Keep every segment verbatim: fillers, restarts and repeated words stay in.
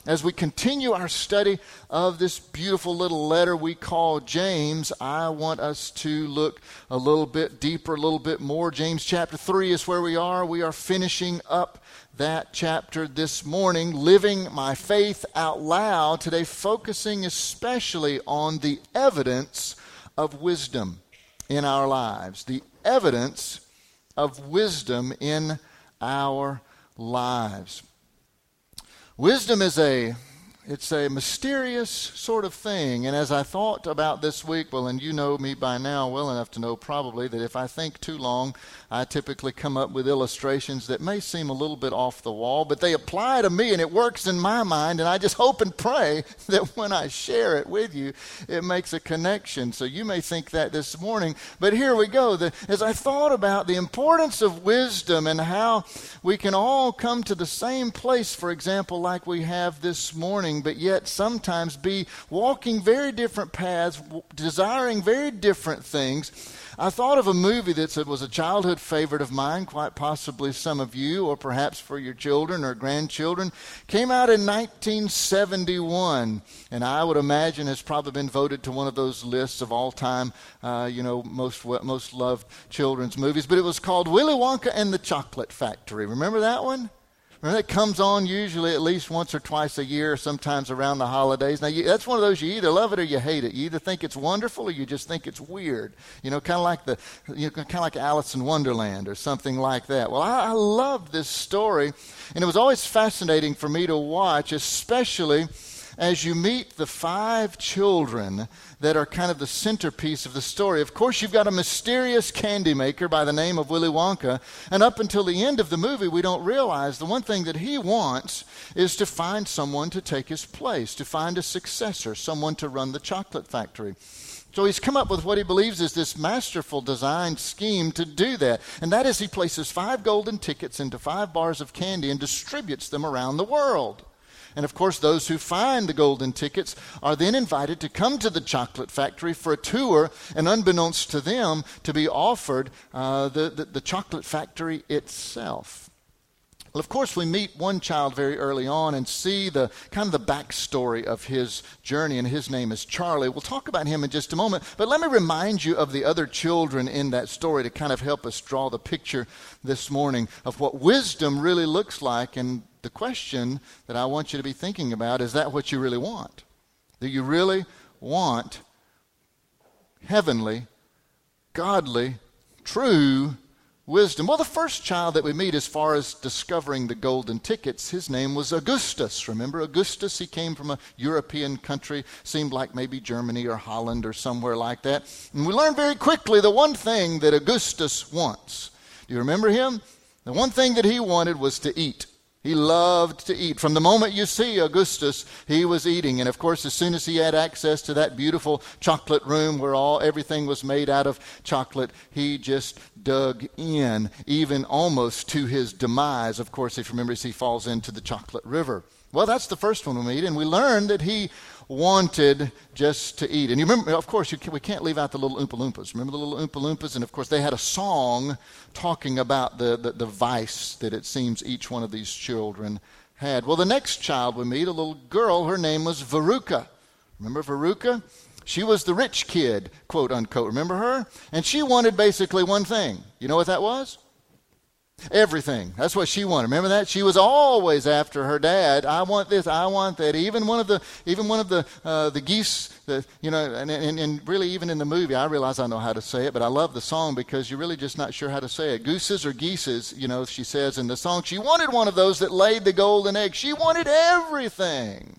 As we continue our study of this beautiful little letter we call James, I want us to look a little bit deeper, a little bit more. James chapter three is where we are. We are finishing up that chapter this morning, living my faith out loud today, focusing especially on the evidence of wisdom in our lives. The evidence of wisdom in our lives. Wisdom is a, it's a mysterious sort of thing. And as I thought about this week, well, and you know me by now well enough to know probably that if I think too long, I typically come up with illustrations that may seem a little bit off the wall, but they apply to me and it works in my mind. And I just hope and pray that when I share it with you, it makes a connection. So you may think that this morning, but here we go. The, as I thought about the importance of wisdom and how we can all come to the same place, for example, like we have this morning, but yet sometimes be walking very different paths, desiring very different things. I thought of a movie that was a childhood favorite of mine, quite possibly some of you, or perhaps for your children or grandchildren. Came out in nineteen seventy-one, and I would imagine has probably been voted to one of those lists of all-time, uh, you know, most most loved children's movies. But it was called Willy Wonka and the Chocolate Factory. Remember that one? Remember, it comes on usually at least once or twice a year, sometimes around the holidays. Now, you, that's one of those, you either love it or you hate it. You either think it's wonderful or you just think it's weird. You know, kind of like the, you know, kind of like Alice in Wonderland or something like that. Well, I, I love this story, and it was always fascinating for me to watch, especially as you meet the five children that are kind of the centerpiece of the story. Of course, you've got a mysterious candy maker by the name of Willy Wonka, and up until the end of the movie, we don't realize the one thing that he wants is to find someone to take his place, to find a successor, someone to run the chocolate factory. So he's come up with what he believes is this masterful design scheme to do that, and that is he places five golden tickets into five bars of candy and distributes them around the world. And of course, those who find the golden tickets are then invited to come to the chocolate factory for a tour, and unbeknownst to them, to be offered uh, the, the, the chocolate factory itself. Well, of course, we meet one child very early on and see the kind of the backstory of his journey, and his name is Charlie. We'll talk about him in just a moment, but let me remind you of the other children in that story to kind of help us draw the picture this morning of what wisdom really looks like. And the question that I want you to be thinking about, is that what you really want? Do you really want heavenly, godly, true wisdom? Well, the first child that we meet as far as discovering the golden tickets, his name was Augustus. Remember Augustus? He came from a European country, seemed like maybe Germany or Holland or somewhere like that. And we learn very quickly the one thing that Augustus wants. Do you remember him? The one thing that he wanted was to eat. He loved to eat. From the moment you see Augustus, he was eating. And of course, as soon as he had access to that beautiful chocolate room where all everything was made out of chocolate, he just dug in, even almost to his demise. Of course, if you remember, he falls into the chocolate river. Well, that's the first one we meet, and we learn that he wanted just to eat. And you remember, of course, you can, we can't leave out the little Oompa Loompas. Remember the little Oompa Loompas? And of course, they had a song talking about the, the, the vice that it seems each one of these children had. Well, the next child we meet, a little girl, her name was Veruca. Remember Veruca? She was the rich kid, quote unquote. Remember her? And she wanted basically one thing. You know what that was? Everything. That's what she wanted. Remember that? She was always after her dad. I want this. I want that. Even one of the, even one of the, uh, the geese. The, you know, and, and and really, even in the movie, I realize I know how to say it, but I love the song because you're really just not sure how to say it. Gooses or geeses, you know, she says in the song. She wanted one of those that laid the golden egg. She wanted everything,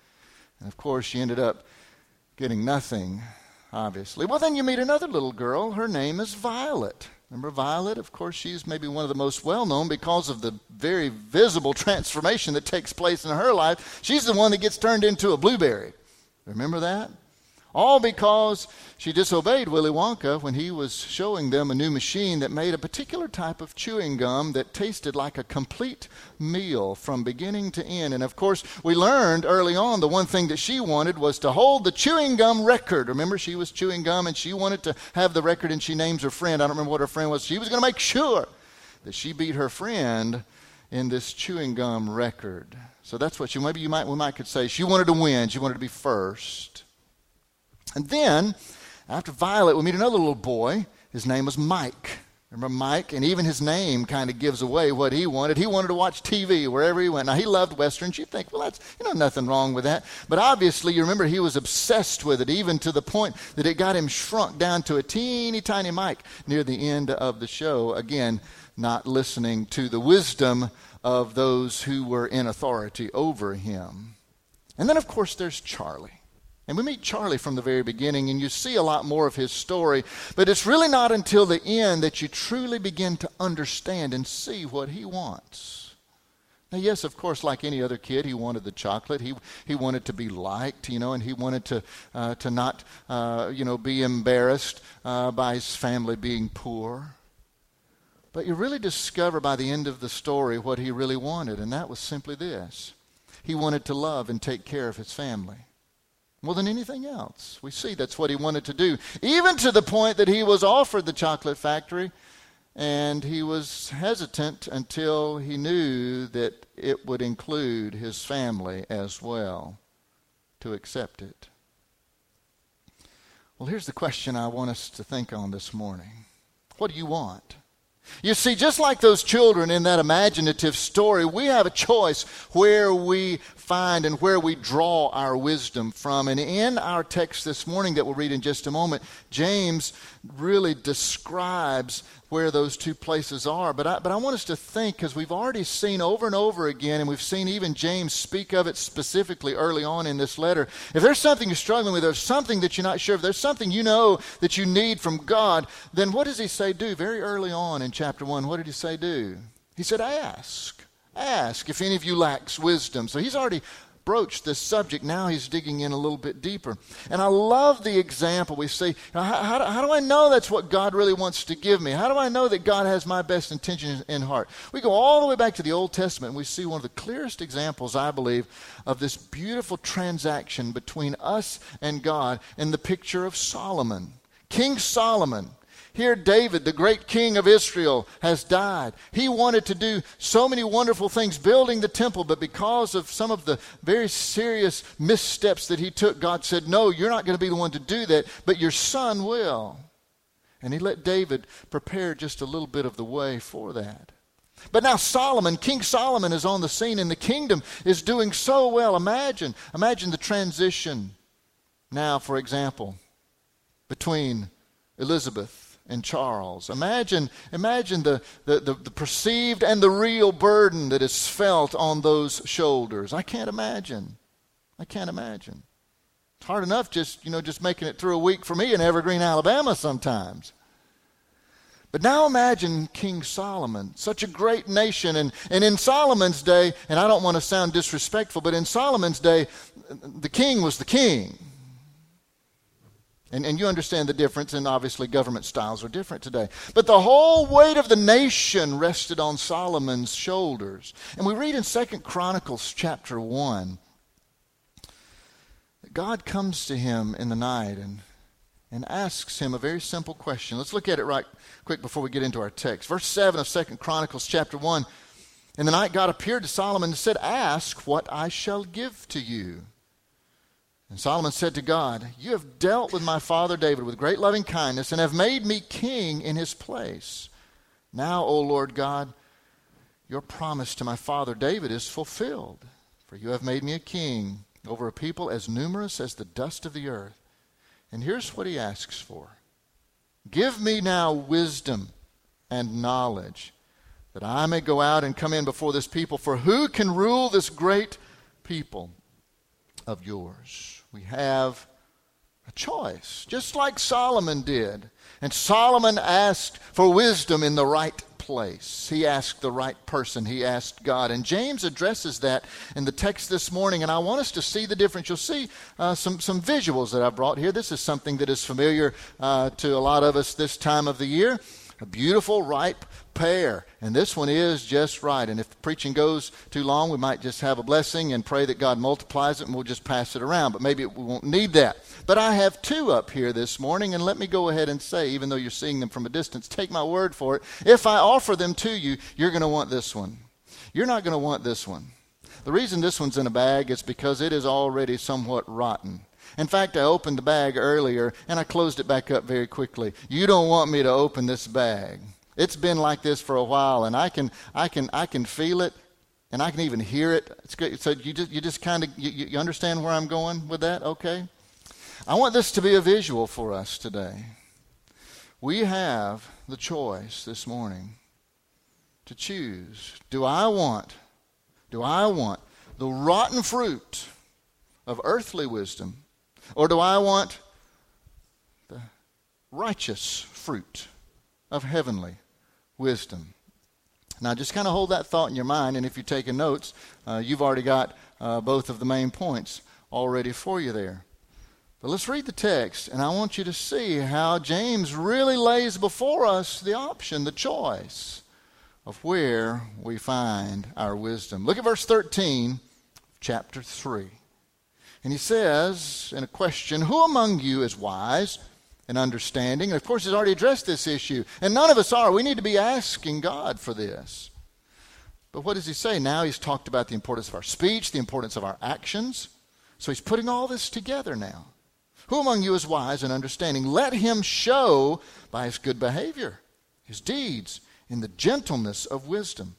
and of course, she ended up getting nothing. Obviously. Well, then you meet another little girl. Her name is Violet. Remember Violet? Of course, she's maybe one of the most well-known because of the very visible transformation that takes place in her life. She's the one that gets turned into a blueberry. Remember that? All because she disobeyed Willy Wonka when he was showing them a new machine that made a particular type of chewing gum that tasted like a complete meal from beginning to end. And of course, we learned early on the one thing that she wanted was to hold the chewing gum record. Remember, she was chewing gum and she wanted to have the record, and she names her friend. I don't remember what her friend was. She was going to make sure that she beat her friend in this chewing gum record. So that's what she, maybe you might, we might could say, she wanted to win. She wanted to be first. And then, after Violet, we meet another little boy. His name was Mike. Remember Mike? And even his name kind of gives away what he wanted. He wanted to watch T V wherever he went. Now, he loved Westerns. You'd think, well, that's, you know, nothing wrong with that. But obviously, you remember he was obsessed with it, even to the point that it got him shrunk down to a teeny tiny Mike near the end of the show. Again, not listening to the wisdom of those who were in authority over him. And then, of course, there's Charlie. And we meet Charlie from the very beginning, and you see a lot more of his story. But it's really not until the end that you truly begin to understand and see what he wants. Now, yes, of course, like any other kid, he wanted the chocolate. He he wanted to be liked, you know, and he wanted to uh, to not, uh, you know, be embarrassed uh, by his family being poor. But you really discover by the end of the story what he really wanted, and that was simply this. He wanted to love and take care of his family. More than anything else. We see that's what he wanted to do. Even to the point that he was offered the chocolate factory, and he was hesitant until he knew that it would include his family as well to accept it. Well, here's the question I want us to think on this morning. What do you want? You see, just like those children in that imaginative story, we have a choice where we find and where we draw our wisdom from. And in our text this morning that we'll read in just a moment, James really describes where those two places are. But I, but I want us to think, because we've already seen over and over again, and we've seen even James speak of it specifically early on in this letter. If there's something you're struggling with, there's something that you're not sure of, there's something you know that you need from God, then what does he say do? Very early on in chapter one, what did he say do? He said, ask. Ask if any of you lacks wisdom. So he's already broached this subject. Now he's digging in a little bit deeper. And I love the example. We see, how, how, do, how do I know that's what God really wants to give me? How do I know that God has my best intentions in heart? We go all the way back to the Old Testament, and we see one of the clearest examples, I believe, of this beautiful transaction between us and God in the picture of Solomon. King Solomon. Here David, the great king of Israel, has died. He wanted to do so many wonderful things, building the temple, but because of some of the very serious missteps that he took, God said, no, you're not going to be the one to do that, but your son will. And he let David prepare just a little bit of the way for that. But now Solomon, King Solomon is on the scene, and the kingdom is doing so well. Imagine, imagine the transition now, for example, between Elizabeth and Charles. Imagine, imagine the, the, the, the perceived and the real burden that is felt on those shoulders. I can't imagine. I can't imagine. It's hard enough just, you know, just making it through a week for me in Evergreen, Alabama sometimes. But now imagine King Solomon, such a great nation. And, and in Solomon's day, and I don't want to sound disrespectful, but in Solomon's day, the king was the king. And, and you understand the difference, and obviously government styles are different today. But the whole weight of the nation rested on Solomon's shoulders. And we read in Second Chronicles chapter one that God comes to him in the night and, and asks him a very simple question. Let's look at it right quick before we get into our text. Verse seven of Second Chronicles chapter one. In the night God appeared to Solomon and said, ask what I shall give to you. And Solomon said to God, you have dealt with my father David with great loving kindness and have made me king in his place. Now, O Lord God, your promise to my father David is fulfilled, for you have made me a king over a people as numerous as the dust of the earth. And here's what he asks for. Give me now wisdom and knowledge, that I may go out and come in before this people, for who can rule this great people of yours? We have a choice, just like Solomon did. And Solomon asked for wisdom in the right place. He asked the right person. He asked God. And James addresses that in the text this morning. And I want us to see the difference. You'll see uh, some, some visuals that I brought here. This is something that is familiar uh, to a lot of us this time of the year. A beautiful, ripe pear. And this one is just right. And if the preaching goes too long, we might just have a blessing and pray that God multiplies it, and we'll just pass it around. But maybe we won't need that. But I have two up here this morning, and let me go ahead and say, even though you're seeing them from a distance, take my word for it. If I offer them to you, you're going to want this one. You're not going to want this one. The reason this one's in a bag is because it is already somewhat rotten. In fact, I opened the bag earlier and I closed it back up very quickly. You don't want me to open this bag. It's been like this for a while, and I can I can I can feel it, and I can even hear it. It's good. So you just you just kind of you, you understand where I'm going with that, okay? I want this to be a visual for us today. We have the choice this morning to choose. Do I want, do I want the rotten fruit of earthly wisdom, or do I want the righteous fruit of heavenly wisdom? Now, just kind of hold that thought in your mind, and if you're taking notes, uh, you've already got uh, both of the main points already for you there. But let's read the text, and I want you to see how James really lays before us the option, the choice of where we find our wisdom. Look at verse thirteen, chapter three. And he says, in a question, who among you is wise and understanding? And of course, he's already addressed this issue. And none of us are. We need to be asking God for this. But what does he say? Now he's talked about the importance of our speech, the importance of our actions. So he's putting all this together now. Who among you is wise and understanding? Let him show by his good behavior, his deeds, in the gentleness of wisdom.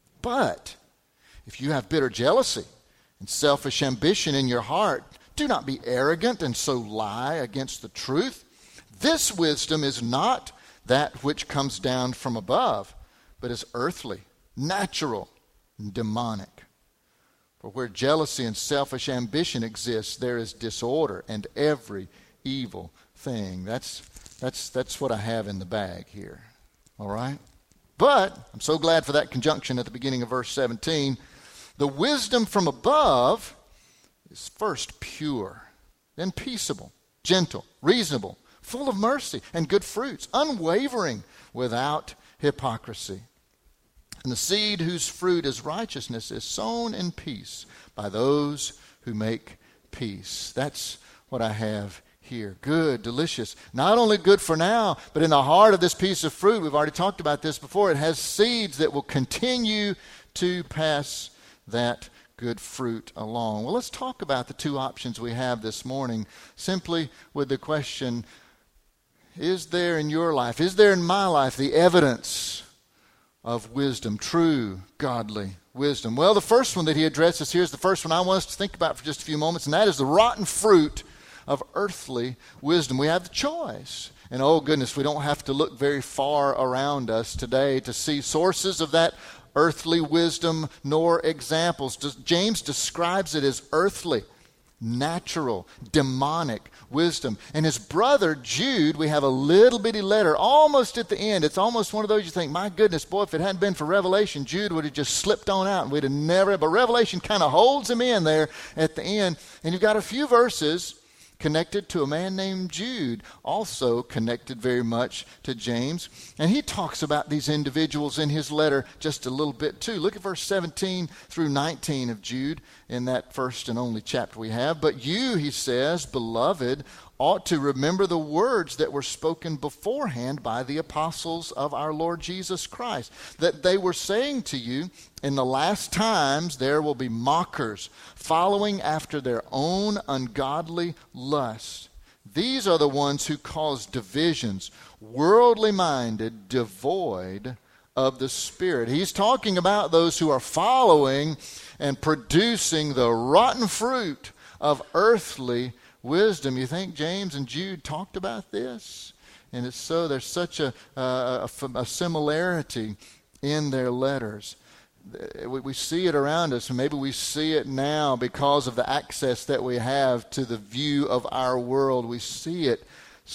But if you have bitter jealousy and selfish ambition in your heart, do not be arrogant and so lie against the truth. This wisdom is not that which comes down from above, but is earthly, natural, and demonic. For where jealousy and selfish ambition exists, there is disorder and every evil thing. That's, that's, that's what I have in the bag here. All right? But I'm so glad for that conjunction at the beginning of verse seventeen. The wisdom from above is first pure, then peaceable, gentle, reasonable, full of mercy and good fruits, unwavering, without hypocrisy. And the seed whose fruit is righteousness is sown in peace by those who make peace. That's what I have here. Good, delicious. Not only good for now, but in the heart of this piece of fruit, we've already talked about this before, it has seeds that will continue to pass that good fruit along. Well, let's talk about the two options we have this morning, simply with the question, is there in your life, is there in my life the evidence of wisdom, true, godly wisdom? Well, the first one that he addresses here is the first one I want us to think about for just a few moments, and that is the rotten fruit of earthly wisdom. We have the choice. And oh goodness, we don't have to look very far around us today to see sources of that earthly wisdom nor examples. James describes it as earthly, natural, demonic wisdom. And his brother Jude, we have a little bitty letter almost at the end. It's almost one of those you think, my goodness, boy, if it hadn't been for Revelation, Jude would have just slipped on out and we'd have never, but Revelation kind of holds him in there at the end. And you've got a few verses connected to a man named Jude, also connected very much to James. And he talks about these individuals in his letter just a little bit too. Look at verse seventeen through nineteen of Jude in that first and only chapter we have. But you, he says, beloved, ought to remember the words that were spoken beforehand by the apostles of our Lord Jesus Christ, that they were saying to you, in the last times there will be mockers, following after their own ungodly lusts. These are the ones who cause divisions, worldly minded, devoid of the Spirit. He's talking about those who are following and producing the rotten fruit of earthly wisdom. You think James and Jude talked about this? And it's so there's such a, a, a similarity in their letters. We, we see it around us, and maybe we see it now because of the access that we have to the view of our world. We see it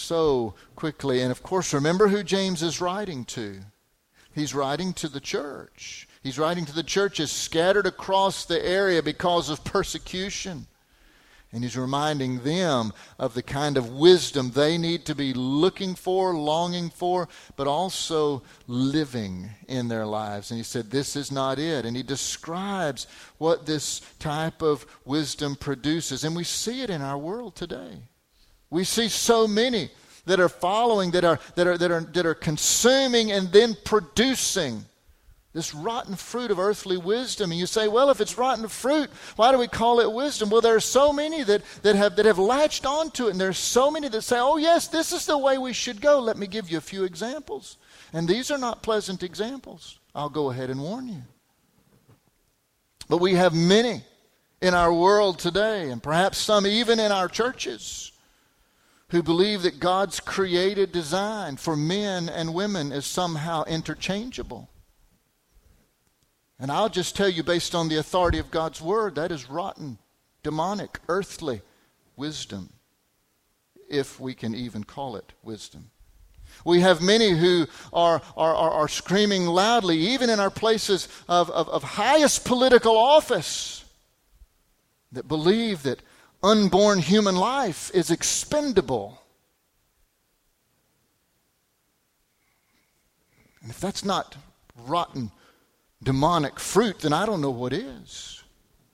so quickly. And of course, remember who James is writing to. He's writing to the church. He's writing to the churches scattered across the area because of persecution. And he's reminding them of the kind of wisdom they need to be looking for, longing for, but also living in their lives. And he said, this is not it. And he describes what this type of wisdom produces. And we see it in our world today. We see so many that are following, that are, that are, that are, that are consuming and then producing This rotten fruit of earthly wisdom. And you say, well, if it's rotten fruit, why do we call it wisdom? Well, there are so many that, that, have, that have latched onto it. And there's so many that say, oh, yes, this is the way we should go. Let me give you a few examples. And these are not pleasant examples. I'll go ahead and warn you. But we have many in our world today, and perhaps some even in our churches, who believe that God's created design for men and women is somehow interchangeable. And I'll just tell you, based on the authority of God's word, that is rotten, demonic, earthly wisdom, if we can even call it wisdom. We have many who are, are, are, are screaming loudly, even in our places of, of, of highest political office, that believe that unborn human life is expendable. And if that's not rotten, demonic fruit, then I don't know what is.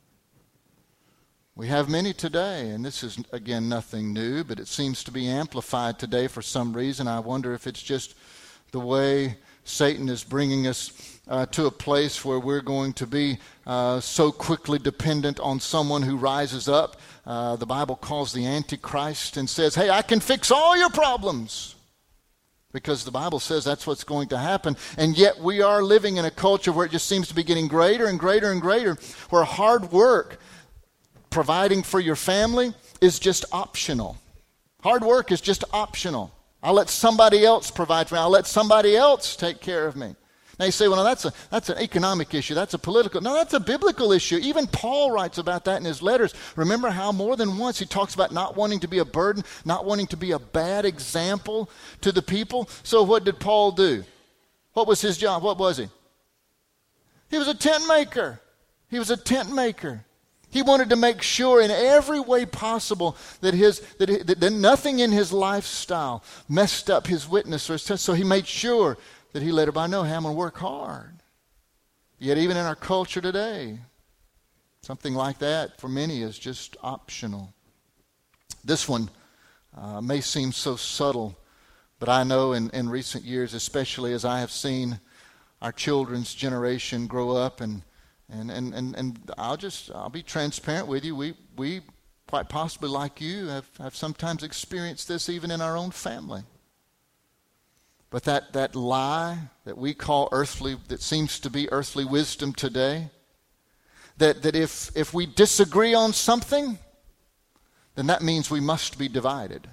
We have many today, and this is, again, nothing new, but it seems to be amplified today for some reason. I wonder if it's just the way Satan is bringing us uh, to a place where we're going to be uh, so quickly dependent on someone who rises up. Uh, the Bible calls the Antichrist and says, hey, I can fix all your problems. Because the Bible says that's what's going to happen. And yet we are living in a culture where it just seems to be getting greater and greater and greater, where hard work, providing for your family, is just optional. Hard work is just optional. I'll let somebody else provide for me. I'll let somebody else take care of me. Now you say, well, no, that's a that's an economic issue. That's a political. No, that's a biblical issue. Even Paul writes about that in his letters. Remember how more than once he talks about not wanting to be a burden, not wanting to be a bad example to the people. So what did Paul do? What was his job? What was he? He was a tent maker. He was a tent maker. He wanted to make sure in every way possible that his that, he, that nothing in his lifestyle messed up his witness or his test. So he made sure that he let everybody know, hey, I'm going to work hard. Yet even in our culture today, something like that for many is just optional. This one uh, may seem so subtle, but I know in, in recent years, especially as I have seen our children's generation grow up, and and and and, and I'll just I'll be transparent with you. We we quite possibly, like you, have, have sometimes experienced this even in our own family. But that, that lie that we call earthly, that seems to be earthly wisdom today, that, that if, if we disagree on something, then that means we must be divided.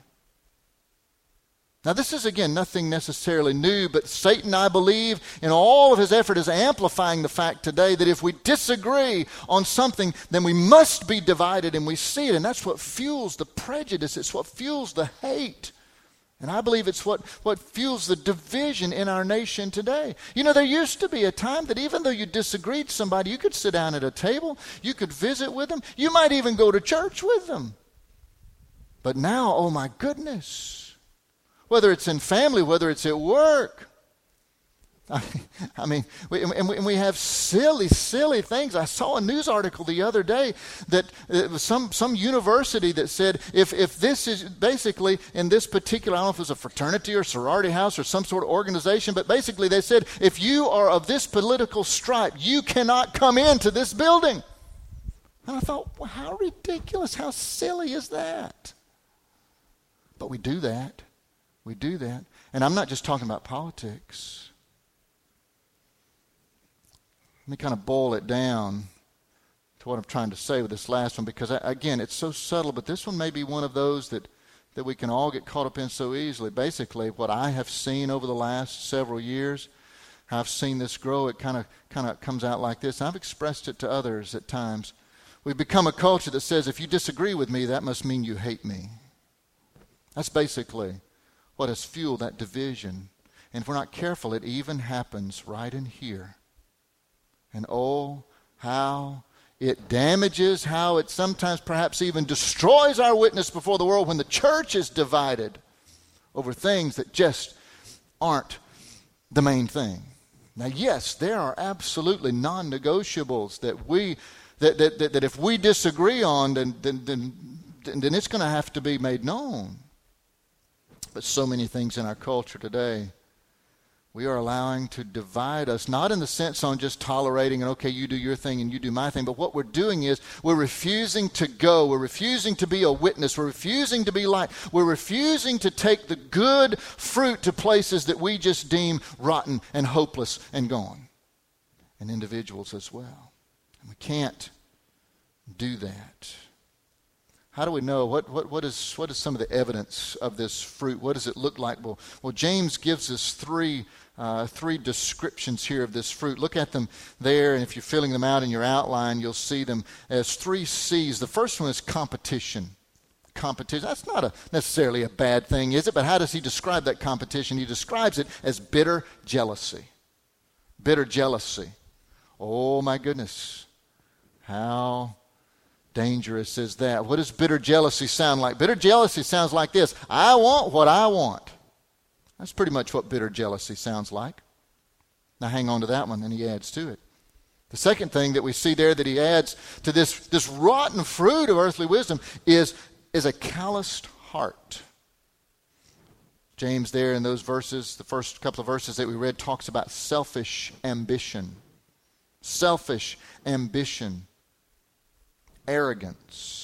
Now this is, again, nothing necessarily new, but Satan, I believe, in all of his effort is amplifying the fact today that if we disagree on something, then we must be divided, and we see it, and that's what fuels the prejudice. It's what fuels the hate. And I believe it's what, what fuels the division in our nation today. You know, there used to be a time that even though you disagreed with somebody, you could sit down at a table, you could visit with them, you might even go to church with them. But now, oh my goodness, whether it's in family, whether it's at work, I, I mean, we, and, we, and we have silly, silly things. I saw a news article the other day that it was some, some university that said if, if this is basically in this particular, I don't know if it was a fraternity or sorority house or some sort of organization, but basically they said if you are of this political stripe, you cannot come into this building. And I thought, well, how ridiculous, how silly is that? But we do that. We do that. And I'm not just talking about politics. Let me kind of boil it down to what I'm trying to say with this last one, because, again, it's so subtle, but this one may be one of those that, that we can all get caught up in so easily. Basically, what I have seen over the last several years, how I've seen this grow, it kind of kind of comes out like this. I've expressed it to others at times. We've become a culture that says, if you disagree with me, that must mean you hate me. That's basically what has fueled that division. And if we're not careful, it even happens right in here. And oh, how it damages, how it sometimes perhaps even destroys our witness before the world when the church is divided over things that just aren't the main thing. Now, yes, there are absolutely non-negotiables that we that that, that, that if we disagree on, then then then, then it's going to have to be made known. But so many things in our culture today We are allowing to divide us, not in the sense on just tolerating and, okay, you do your thing and you do my thing, but what we're doing is we're refusing to go. We're refusing to be a witness. We're refusing to be light. We're refusing to take the good fruit to places that we just deem rotten and hopeless and gone. And individuals as well. And we can't do that. How do we know? What, what, what, is, what is some of the evidence of this fruit? What does it look like? Well, well James gives us three Uh, three descriptions here of this fruit. Look at them there, and if you're filling them out in your outline, you'll see them as three C's. The first one is competition. Competition. That's not a, necessarily a bad thing, is it? But how does he describe that competition? He describes it as bitter jealousy. Bitter jealousy. Oh, my goodness. How dangerous is that? What does bitter jealousy sound like? Bitter jealousy sounds like this. I want what I want. That's pretty much what bitter jealousy sounds like. Now hang on to that one, and he adds to it. The second thing that we see there that he adds to this, this rotten fruit of earthly wisdom is, is a calloused heart. James there in those verses, the first couple of verses that we read, talks about selfish ambition. Selfish ambition. Arrogance.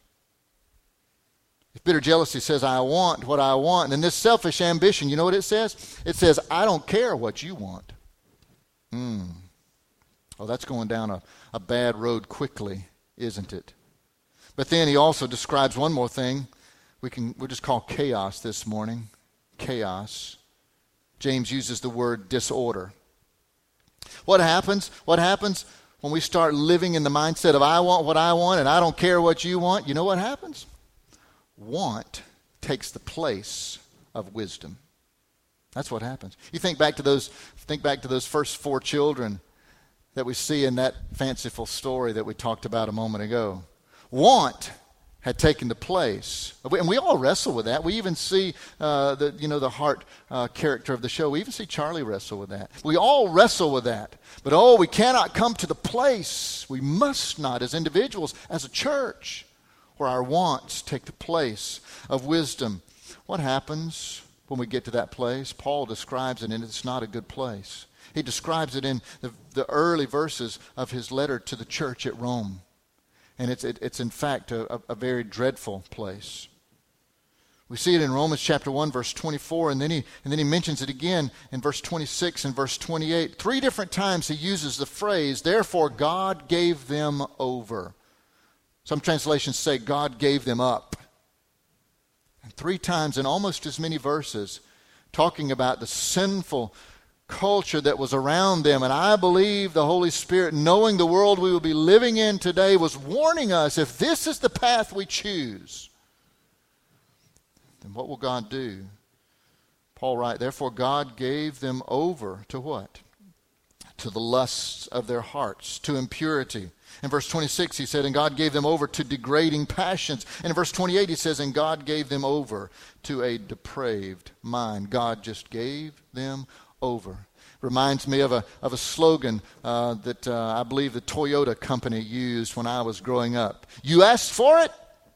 If bitter jealousy says, I want what I want, then this selfish ambition, you know what it says? It says, I don't care what you want. Hmm. Oh, that's going down a, a bad road quickly, isn't it? But then he also describes one more thing. We can we'll just call chaos this morning. Chaos. James uses the word disorder. What happens? What happens when we start living in the mindset of I want what I want and I don't care what you want? You know what happens? Want takes the place of wisdom. That's what happens. You think back to those think back to those first four children that we see in that fanciful story that we talked about a moment ago. Want had taken the place, and we all wrestle with that. We even see uh, the you know the heart uh, character of the show. We even see Charlie wrestle with that. We all wrestle with that. But oh, we cannot come to the place. We must not, as individuals, as a church, where our wants take the place of wisdom. What happens when we get to that place? Paul describes it, and it's not a good place. He describes it in the, the early verses of his letter to the church at Rome. And it's, it, it's in fact, a, a very dreadful place. We see it in Romans chapter one, verse twenty-four, and then he and then he mentions it again in verse twenty-six and verse twenty-eight. Three different times he uses the phrase, therefore God gave them over. Some translations say God gave them up. And three times in almost as many verses, talking about the sinful culture that was around them. And I believe the Holy Spirit, knowing the world we will be living in today, was warning us, if this is the path we choose, then what will God do? Paul writes, therefore God gave them over to what? To the lusts of their hearts, to impurity. In verse twenty-six, he said, and God gave them over to degrading passions. And in verse twenty-eight, he says, and God gave them over to a depraved mind. God just gave them over. Reminds me of a of a slogan uh, that uh, I believe the Toyota company used when I was growing up. You asked for it,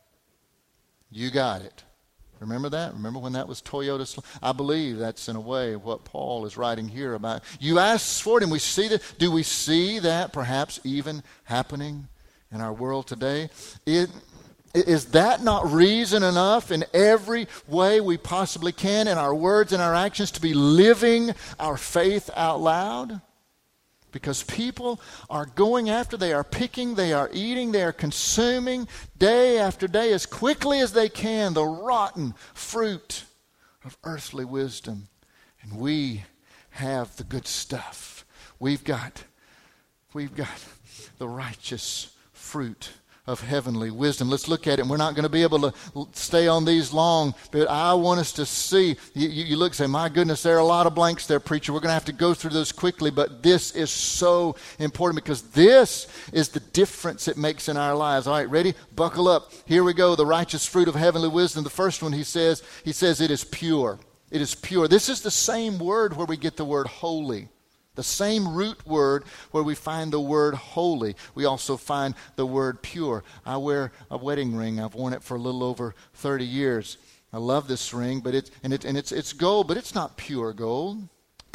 you got it. Remember that? Remember when that was Toyota? Sl- I believe that's in a way what Paul is writing here about. You asked for it, and we see that. Do we see that perhaps even happening in our world today? It, is that not reason enough in every way we possibly can in our words and our actions to be living our faith out loud? Because people are going after, they are picking, they are eating, they are consuming day after day as quickly as they can the rotten fruit of earthly wisdom. And we have the good stuff. We've got, we've got the righteous fruit of heavenly wisdom. Let's look at it. We're not going to be able to stay on these long, but I want us to see. You, you look and say, my goodness, there are a lot of blanks there, preacher. We're going to have to go through those quickly, but this is so important because this is the difference it makes in our lives. All right, ready? Buckle up. Here we go. The righteous fruit of heavenly wisdom. The first one, he says, he says it is pure. It is pure. This is the same word where we get the word holy. The same root word where we find the word holy. We also find the word pure. I wear a wedding ring. I've worn it for a little over thirty years. I love this ring, but it's and it and it's it's gold, but it's not pure gold.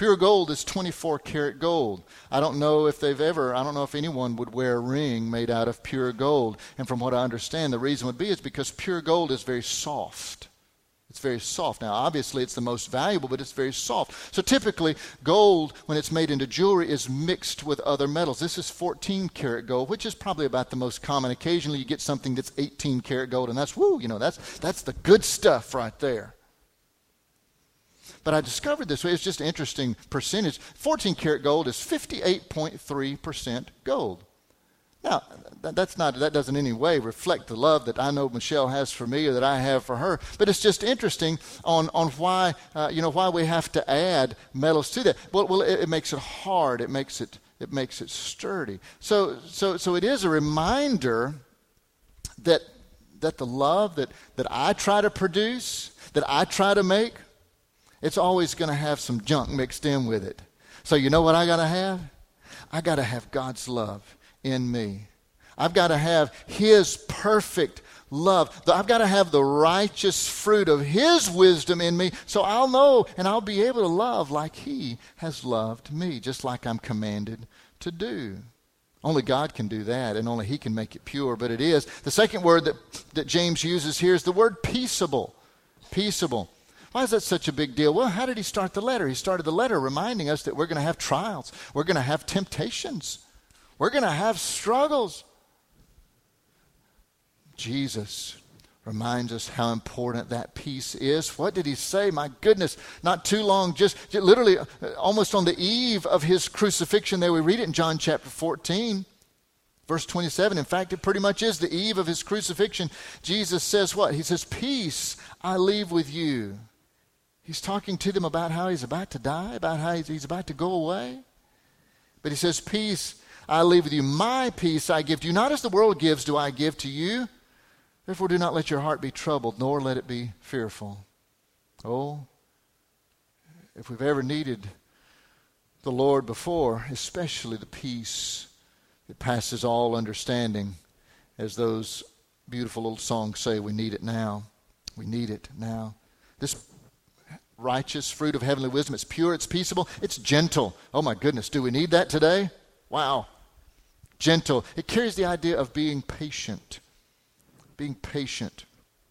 Pure gold is twenty-four karat gold. I don't know if they've ever, I don't know if anyone would wear a ring made out of pure gold. And from what I understand, the reason would be is because pure gold is very soft. It's very soft. Now, obviously, it's the most valuable, but it's very soft. So typically, gold, when it's made into jewelry, is mixed with other metals. This is fourteen karat gold, which is probably about the most common. Occasionally, you get something that's eighteen karat gold, and that's, woo, you know, that's, that's the good stuff right there. But I discovered this way. It's just an interesting percentage. fourteen karat gold is fifty-eight point three percent gold. Now, that's not, that doesn't in any way reflect the love that I know Michelle has for me or that I have for her. But it's just interesting on, on why, uh, you know, why we have to add metals to that. Well, well it, it makes it hard. It makes it, it makes it sturdy. So, so, so it is a reminder that, that the love that, that I try to produce, that I try to make, it's always going to have some junk mixed in with it. So you know what I got to have? I got to have God's love in me. I've got to have His perfect love. I've got to have the righteous fruit of His wisdom in me, so I'll know and I'll be able to love like He has loved me, just like I'm commanded to do. Only God can do that, and only He can make it pure, but it is. The second word that, that James uses here is the word peaceable. Peaceable. Why is that such a big deal? Well, how did he start the letter? He started the letter reminding us that we're going to have trials. We're going to have temptations. We're going to have struggles. Jesus reminds us how important that peace is. What did he say? My goodness, not too long, just, just literally uh, almost on the eve of his crucifixion there. We read it in John chapter fourteen, verse twenty-seven. In fact, it pretty much is the eve of his crucifixion. Jesus says what? He says, peace I leave with you. He's talking to them about how he's about to die, about how he's, he's about to go away. But he says, peace I leave with you. My peace I give to you. Not as the world gives do I give to you. Therefore do not let your heart be troubled, nor let it be fearful. Oh, if we've ever needed the Lord before, especially the peace that passes all understanding, as those beautiful old songs say, we need it now. We need it now. This righteous fruit of heavenly wisdom, it's pure, it's peaceable, it's gentle. Oh my goodness, do we need that today? Wow. Gentle. It carries the idea of being patient. Being patient.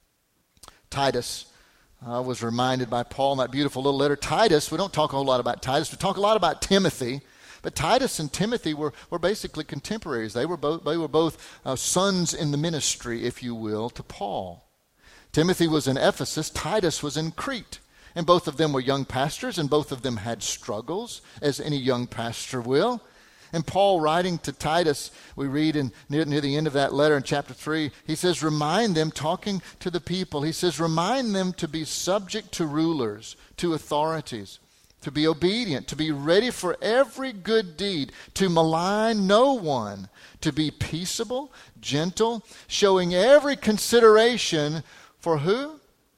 Titus uh, was reminded by Paul in that beautiful little letter. Titus, we don't talk a whole lot about Titus. We talk a lot about Timothy. But Titus and Timothy were, were basically contemporaries. They were both, they were both uh, sons in the ministry, if you will, to Paul. Timothy was in Ephesus. Titus was in Crete. And both of them were young pastors, and both of them had struggles, as any young pastor will. And Paul, writing to Titus, we read in, near, near the end of that letter in chapter three, he says, remind them, talking to the people, he says, remind them to be subject to rulers, to authorities, to be obedient, to be ready for every good deed, to malign no one, to be peaceable, gentle, showing every consideration for who?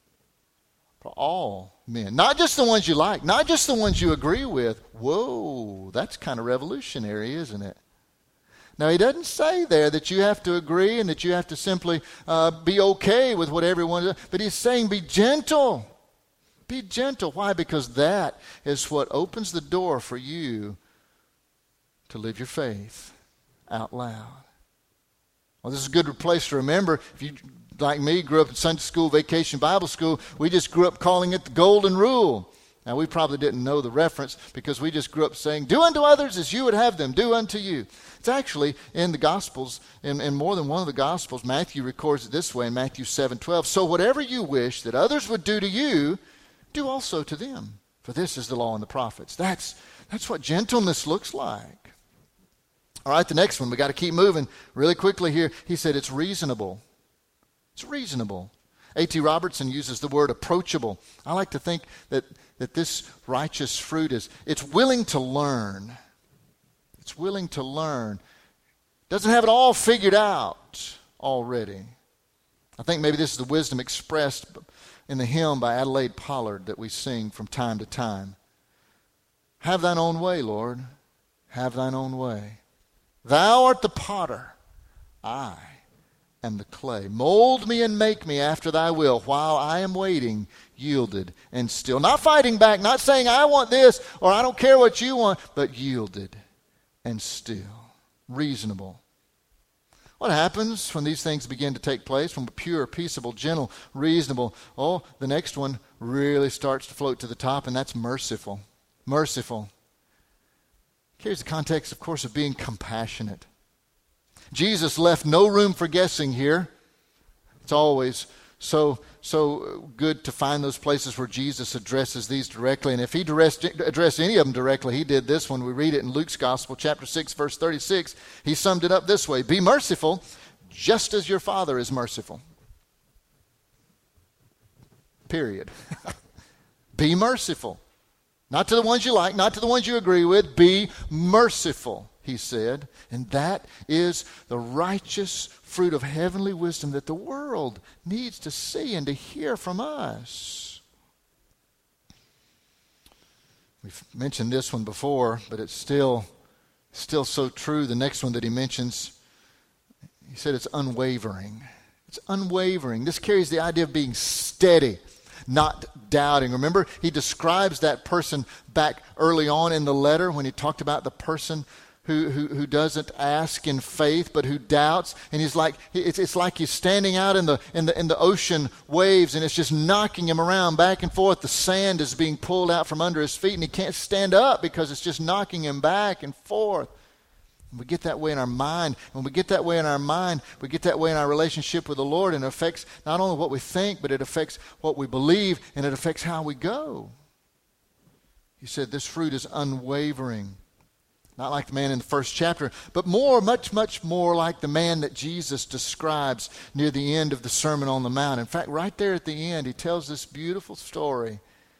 For all men. Not just the ones you like, not just the ones you agree with. Whoa, that's kind of revolutionary, isn't it? Now, he doesn't say there that you have to agree and that you have to simply uh, be okay with what everyone does, but he's saying be gentle. Be gentle. Why? Because that is what opens the door for you to live your faith out loud. Well, this is a good place to remember. If you, like me, grew up in Sunday school, vacation Bible school, we just grew up calling it the golden rule. Now, we probably didn't know the reference because we just grew up saying, do unto others as you would have them, do unto you. It's actually in the Gospels, in, in more than one of the Gospels. Matthew records it this way in Matthew seven twelve. So whatever you wish that others would do to you, do also to them. For this is the law and the prophets. That's, that's what gentleness looks like. All right, the next one. We got to keep moving really quickly here. He said it's reasonable. It's reasonable. A T Robertson uses the word approachable. I like to think that, that this righteous fruit is, it's willing to learn. It's willing to learn. Doesn't have it all figured out already. I think maybe this is the wisdom expressed in the hymn by Adelaide Pollard that we sing from time to time. Have thine own way, Lord. Have thine own way. Thou art the potter. I and the clay. Mold me and make me after thy will while I am waiting, yielded and still. Not fighting back, not saying I want this or I don't care what you want, but yielded and still. Reasonable. What happens when these things begin to take place? From pure, peaceable, gentle, reasonable. Oh, the next one really starts to float to the top, and that's merciful. Merciful. Here's the context, of course, of being compassionate. Jesus left no room for guessing here. It's always so so good to find those places where Jesus addresses these directly. And if he addressed, addressed any of them directly, he did this when we read it in Luke's Gospel, chapter six, verse thirty-six. He summed it up this way: be merciful, just as your Father is merciful. Period. Be merciful. Not to the ones you like, not to the ones you agree with. Be merciful, he said. And that is the righteous fruit of heavenly wisdom that the world needs to see and to hear from us. We've mentioned this one before, but it's still, still so true. The next one that he mentions, he said it's unwavering. It's unwavering. This carries the idea of being steady, not doubting. Remember, he describes that person back early on in the letter when he talked about the person who who, who doesn't ask in faith, but who doubts. And he's like, it's, it's like he's standing out in the in the in the ocean waves, and it's just knocking him around back and forth. The sand is being pulled out from under his feet, and he can't stand up because it's just knocking him back and forth. We get that way in our mind. When we get that way in our mind, we get that way in our relationship with the Lord, and it affects not only what we think, but it affects what we believe, and it affects how we go. He said this fruit is unwavering. Not like the man in the first chapter, but more, much, much more like the man that Jesus describes near the end of the Sermon on the Mount. In fact, right there at the end, he tells this beautiful story.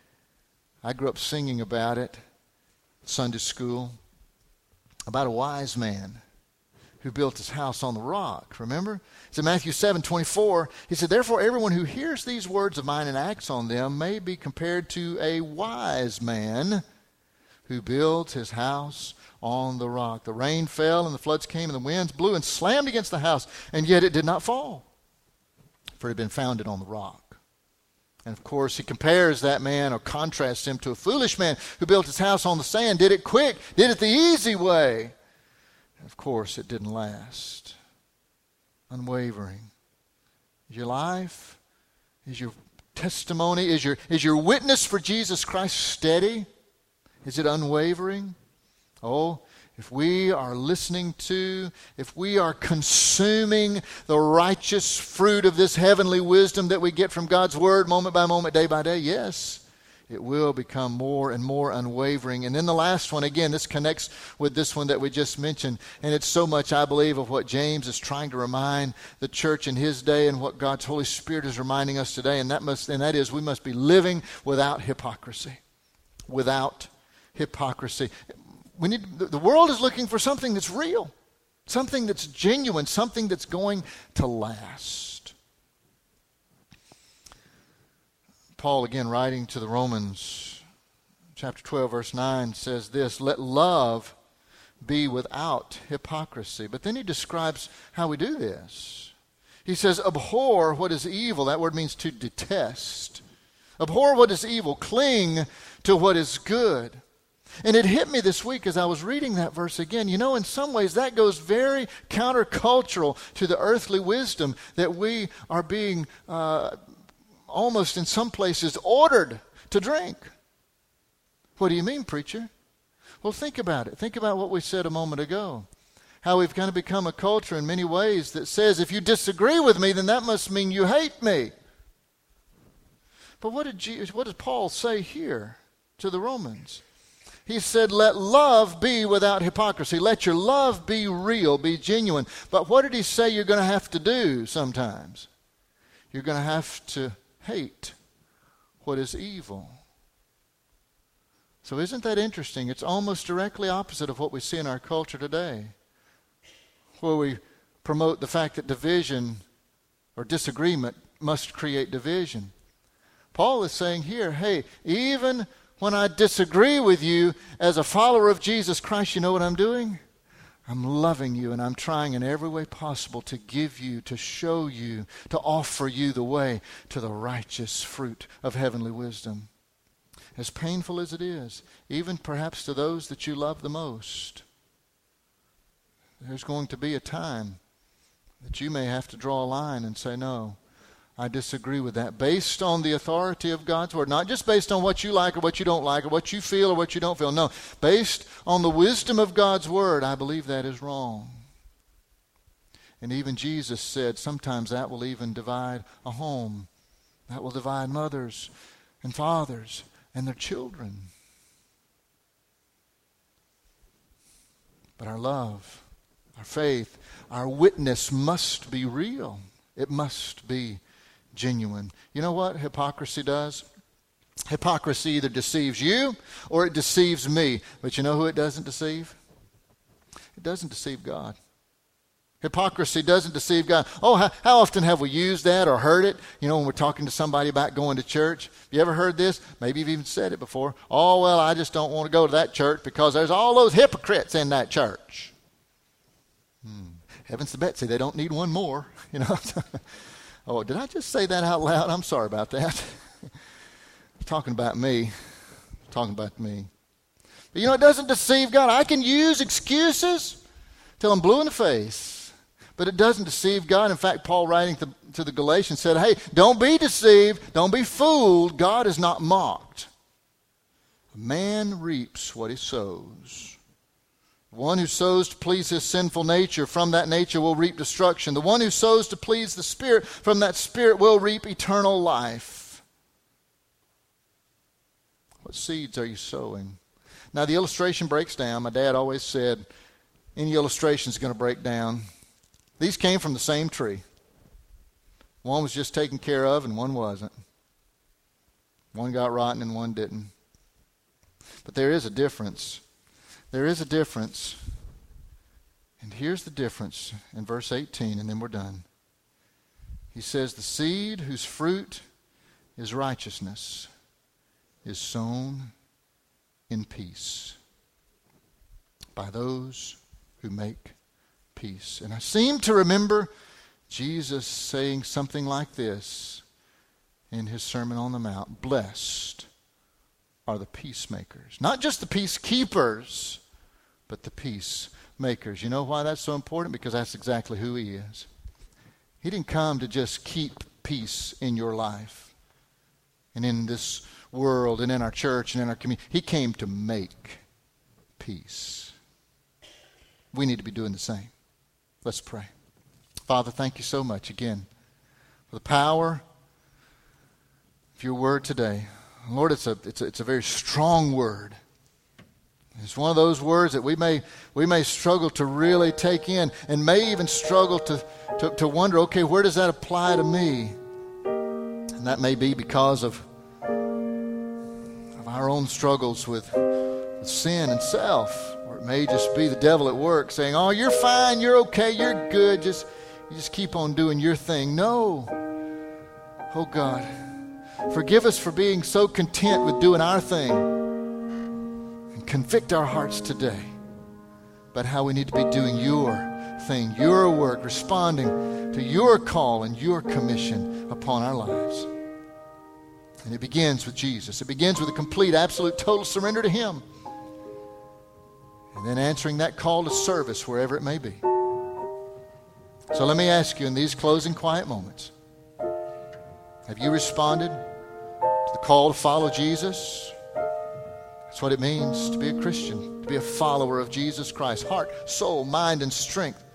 I grew up singing about it at Sunday school. About a wise man who built his house on the rock. Remember? It's in Matthew seven twenty-four. He said, therefore, everyone who hears these words of mine and acts on them may be compared to a wise man who built his house on the rock. The rain fell and the floods came and the winds blew and slammed against the house, and yet it did not fall, for it had been founded on the rock. And of course, he compares that man or contrasts him to a foolish man who built his house on the sand, did it quick, did it the easy way. And of course, it didn't last. Unwavering. Is your life, is your testimony, is your, is your witness for Jesus Christ steady? Is it unwavering? Oh, if we are listening to, if we are consuming the righteous fruit of this heavenly wisdom that we get from God's Word moment by moment, day by day, yes, it will become more and more unwavering. And then the last one, again, this connects with this one that we just mentioned. And it's so much, I believe, of what James is trying to remind the church in his day and what God's Holy Spirit is reminding us today. And that must, and that is we must be living without hypocrisy. Without hypocrisy. We need, the world is looking for something that's real, something that's genuine, something that's going to last. Paul, again, writing to the Romans, chapter twelve, verse nine, says this, let love be without hypocrisy. But then he describes how we do this. He says, abhor what is evil. That word means to detest. Abhor what is evil. Cling to what is good. And it hit me this week as I was reading that verse again. You know, in some ways that goes very countercultural to the earthly wisdom that we are being uh, almost in some places ordered to drink. What do you mean, preacher? Well, think about it. Think about what we said a moment ago. How we've kind of become a culture in many ways that says if you disagree with me, then that must mean you hate me. But what did Jesus, what did Paul say here to the Romans? He said, let love be without hypocrisy. Let your love be real, be genuine. But what did he say you're going to have to do sometimes? You're going to have to hate what is evil. So isn't that interesting? It's almost directly opposite of what we see in our culture today, where we promote the fact that division or disagreement must create division. Paul is saying here, hey, even when I disagree with you as a follower of Jesus Christ, you know what I'm doing? I'm loving you, and I'm trying in every way possible to give you, to show you, to offer you the way to the righteous fruit of heavenly wisdom. As painful as it is, even perhaps to those that you love the most, there's going to be a time that you may have to draw a line and say, no, I disagree with that, based on the authority of God's Word. Not just based on what you like or what you don't like or what you feel or what you don't feel. No, based on the wisdom of God's Word, I believe that is wrong. And even Jesus said sometimes that will even divide a home. That will divide mothers and fathers and their children. But our love, our faith, our witness must be real. It must be genuine. You know what hypocrisy does? Hypocrisy either deceives you or it deceives me. But you know who it doesn't deceive? It doesn't deceive God. Hypocrisy doesn't deceive God. Oh, how, how often have we used that or heard it? You know, when we're talking to somebody about going to church. You ever heard this? Maybe you've even said it before. Oh, well, I just don't want to go to that church because there's all those hypocrites in that church. Hmm. Heavens to Betsy, they don't need one more. You know. Oh, did I just say that out loud? I'm sorry about that. Talking about me. Talking about me. But you know, it doesn't deceive God. I can use excuses till I'm blue in the face. But it doesn't deceive God. In fact, Paul writing to, to the Galatians said, hey, don't be deceived. Don't be fooled. God is not mocked. A man reaps what he sows. The one who sows to please his sinful nature, from that nature will reap destruction. The one who sows to please the Spirit, from that Spirit will reap eternal life. What seeds are you sowing? Now the illustration breaks down. My dad always said, any illustration is going to break down. These came from the same tree. One was just taken care of and one wasn't. One got rotten and one didn't. But there is a difference. There is a difference. And here's the difference in verse eighteen, and then we're done. He says, the seed whose fruit is righteousness is sown in peace by those who make peace. And I seem to remember Jesus saying something like this in his Sermon on the Mount. Blessed are the peacemakers. Not just the peacekeepers, but the peacemakers. You know why that's so important? Because that's exactly who he is. He didn't come to just keep peace in your life and in this world and in our church and in our community. He came to make peace. We need to be doing the same. Let's pray. Father, thank you so much again for the power of your word today. Lord, it's a, it's a, it's a very strong word. It's one of those words that we may we may struggle to really take in and may even struggle to, to, to wonder, okay, where does that apply to me? And that may be because of, of our own struggles with, with sin and self. Or it may just be the devil at work saying, oh, you're fine, you're okay, you're good. Just, you just keep on doing your thing. No. Oh, God, forgive us for being so content with doing our thing. Convict our hearts today about how we need to be doing your thing, your work, responding to your call and your commission upon our lives. And it begins with Jesus. It begins with a complete, absolute, total surrender to him. And then answering that call to service wherever it may be. So let me ask you in these closing quiet moments, have you responded to the call to follow Jesus? That's what it means to be a Christian, to be a follower of Jesus Christ. Heart, soul, mind, and strength.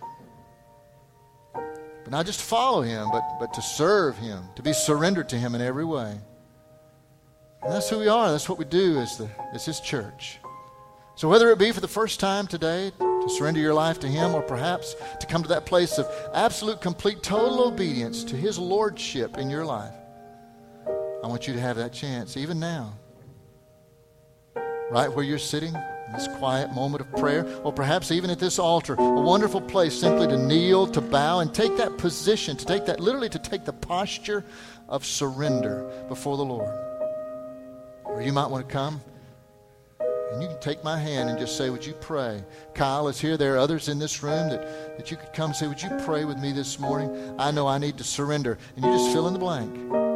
But not just to follow him, but, but to serve him, to be surrendered to him in every way. And that's who we are. That's what we do as, the, as his church. So whether it be for the first time today to surrender your life to him, or perhaps to come to that place of absolute, complete, total obedience to his lordship in your life, I want you to have that chance even now. Right where you're sitting, in this quiet moment of prayer, or perhaps even at this altar, a wonderful place simply to kneel, to bow, and take that position, to take that, literally to take the posture of surrender before the Lord. Or you might want to come And you can take my hand and just say, would you pray? Kyle is here. There are others in this room that, that you could come and say, would you pray with me this morning? I know I need to surrender. And you just fill in the blank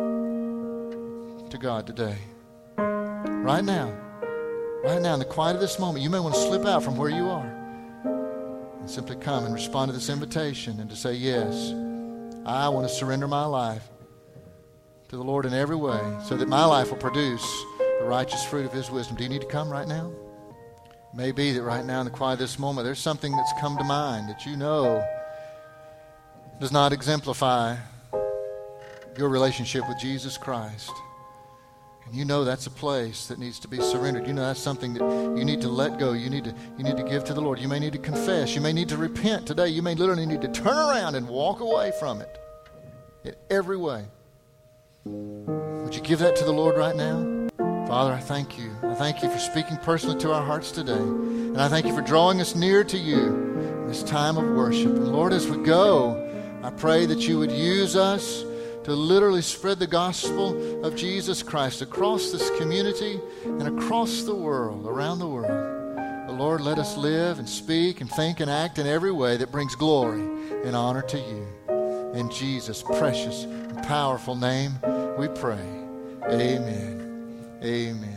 to God today. Right now. Right now, in the quiet of this moment, you may want to slip out from where you are and simply come and respond to this invitation and to say, yes, I want to surrender my life to the Lord in every way so that my life will produce the righteous fruit of His wisdom. Do you need to come right now? It may be that right now in the quiet of this moment, there's something that's come to mind that you know does not exemplify your relationship with Jesus Christ. And you know that's a place that needs to be surrendered. You know that's something that you need to let go. You need to, you need to give to the Lord. You may need to confess. You may need to repent today. You may literally need to turn around and walk away from it in every way. Would you give that to the Lord right now? Father, I thank you. I thank you for speaking personally to our hearts today. And I thank you for drawing us near to you in this time of worship. And Lord, as we go, I pray that you would use us to literally spread the gospel of Jesus Christ across this community and across the world, around the world. But Lord, let us live and speak and think and act in every way that brings glory and honor to you. In Jesus' precious and powerful name we pray. Amen. Amen.